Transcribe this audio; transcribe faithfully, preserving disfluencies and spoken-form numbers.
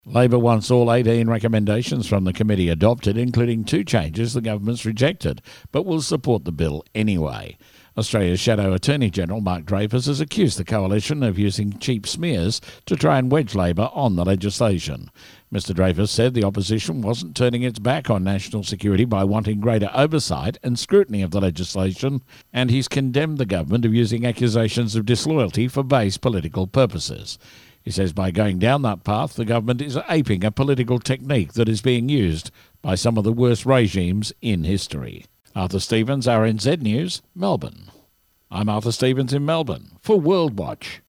Labor wants all eighteen recommendations from the committee adopted, including two changes the government's rejected, but will support the bill anyway. Australia's Shadow Attorney-General Mark Dreyfus has accused the coalition of using cheap smears to try and wedge Labor on the legislation. Mister Dreyfus said the opposition wasn't turning its back on national security by wanting greater oversight and scrutiny of the legislation, and he's condemned the government of using accusations of disloyalty for base political purposes. He says by going down that path, the government is aping a political technique that is being used by some of the worst regimes in history. Arthur Stevens, R N Z News, Melbourne. I'm Arthur Stevens in Melbourne for World Watch.